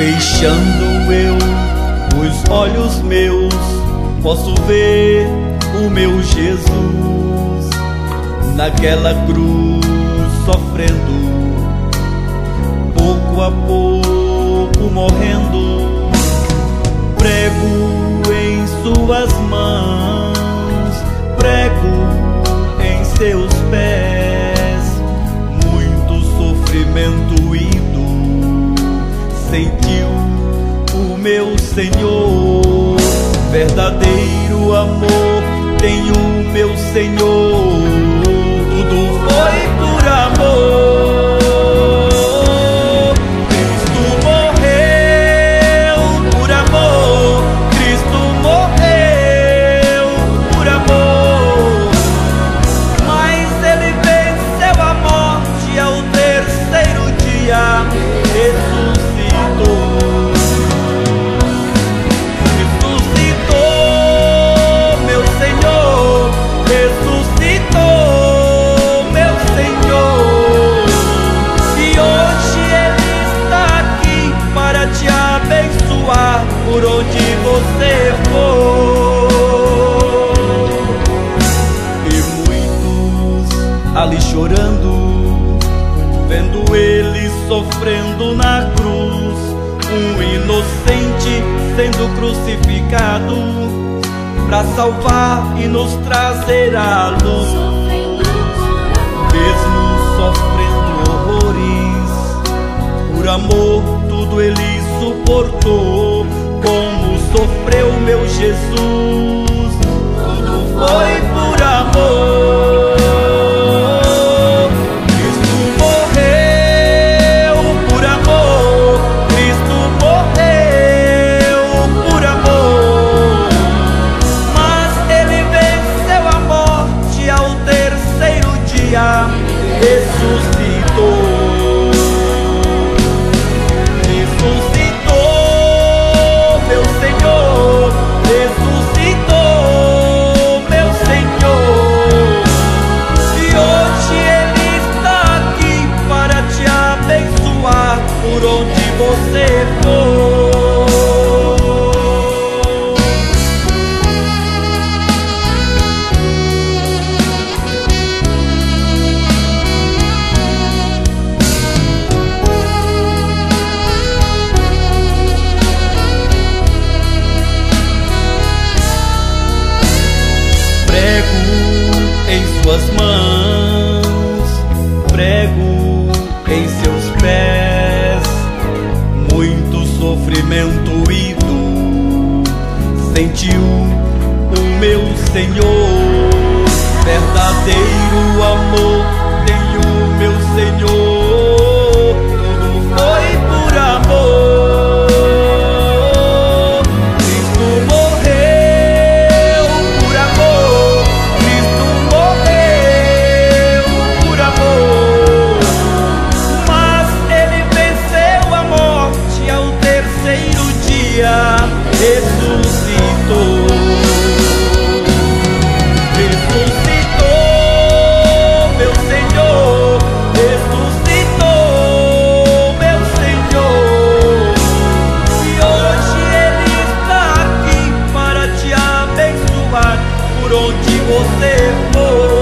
Fechando eu os olhos meus, posso ver o meu Jesus naquela cruz sofrendo, pouco a pouco morrendo. Prego em suas mãos, prego em seus pés, muito sofrimento e sentiu o meu Senhor. Verdadeiro amor tem o meu Senhor, tudo foi por amor. Cristo morreu por amor, Cristo morreu por amor, mas ele venceu a morte ao terceiro dia. Por onde você for, e muitos ali chorando, vendo ele sofrendo na cruz, um inocente sendo crucificado para salvar e nos trazer a luz. Mesmo sofrendo horrores, por amor tudo ele suportou. Como sofreu meu Jesus, tudo foi por amor. Cristo morreu por amor, Cristo morreu por amor, mas ele venceu a morte ao terceiro dia, ressuscitou. Por onde você for, prego em suas mãos, prego em seus pés, muito sofrimento e dor sentiu o meu Senhor. Verdadeiro amor tem o meu Senhor, tudo foi por amor. Cristo morreu por amor, Cristo morreu por amor, mas ele venceu a morte ao terceiro dia, ressuscitou. Ressuscitou meu Senhor, ressuscitou meu Senhor, e hoje ele está aqui para te abençoar por onde você for.